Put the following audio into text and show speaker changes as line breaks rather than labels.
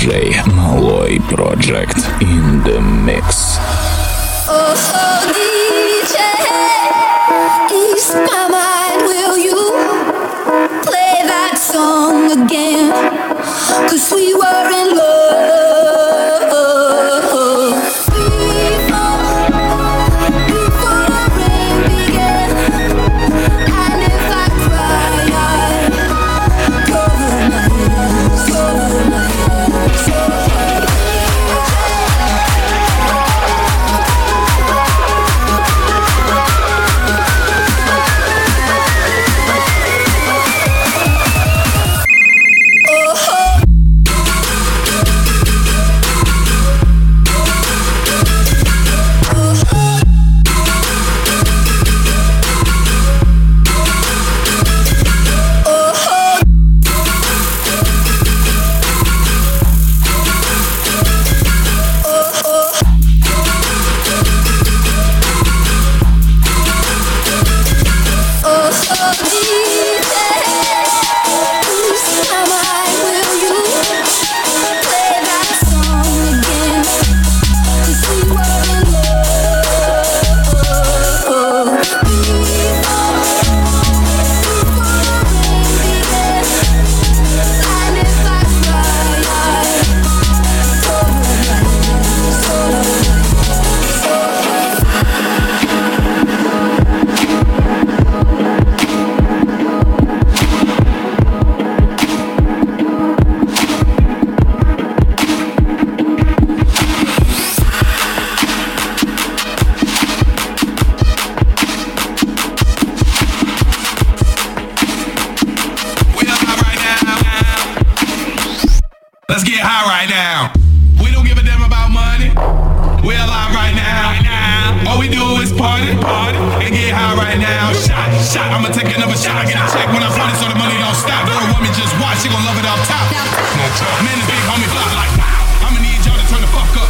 DJ Malloy Project in the mix.
Oh, DJ, ease my mind, will you play that song again? 'Cause we were in love.
Let's get high right now. We don't give a damn about money. We're alive right now. All we do is party, and get high right now. Shot. I'ma take another shot. Get a check when I party so the money don't stop. Girl want me just watch, she gon' love it off top. Man, this big homie fly like, I'ma need y'all to turn the fuck up.